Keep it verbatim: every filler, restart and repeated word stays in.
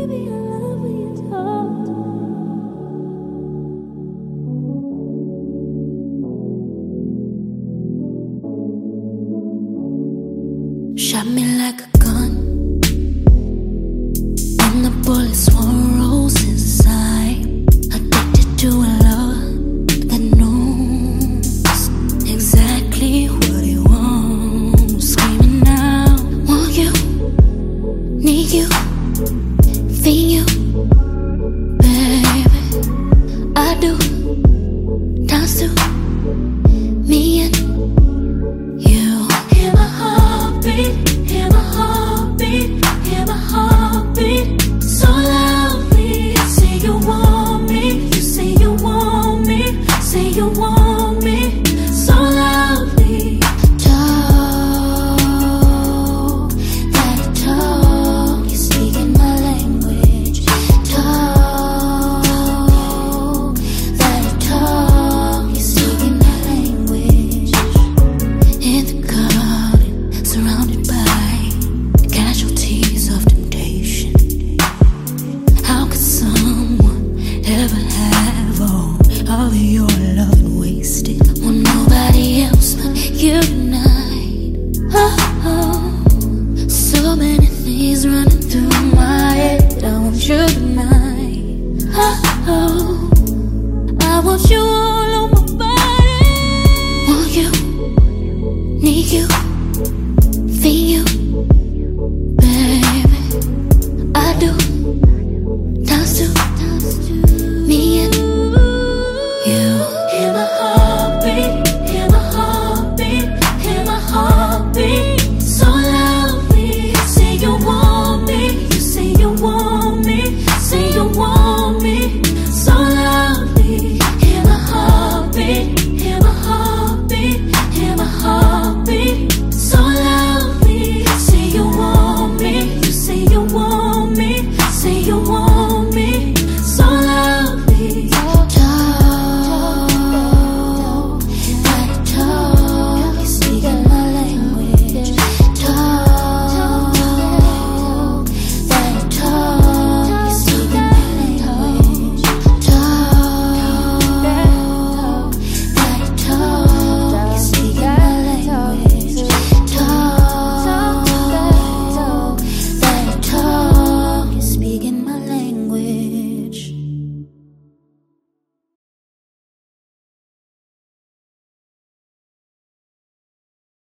Baby, I love when you talk. Shot me like a gun, and the bullets were roses inside. Addicted to a love that knows exactly what it wants. Screaming out, want you, need you, feel you, baby. I do, dance to me and you. Hear my heartbeat, hear my heartbeat, hear my heartbeat so loudly. You say you want me, you say you want me, say you want me so loudly. Talk, daddy talk, you're speaking my language. Talk, daddy talk, you're speaking my language. In the garden, surrounded by casualties of temptation. How could someone ever have all of your love and waste it when nobody else but you tonight? Oh, oh, so many things running through my head. I want you tonight. Oh, oh, I want you all.